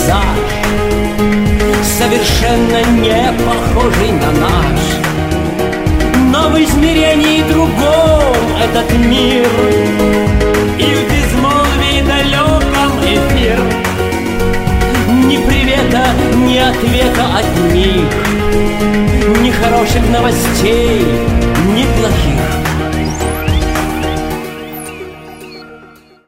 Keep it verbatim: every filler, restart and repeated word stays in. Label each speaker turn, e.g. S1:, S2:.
S1: пейзаж, совершенно не похожий на наш, но в измерении другом этот мир, и в безмолвии далеком эфир. Ни привета, ни ответа от них, ни хороших новостей, ни плохих.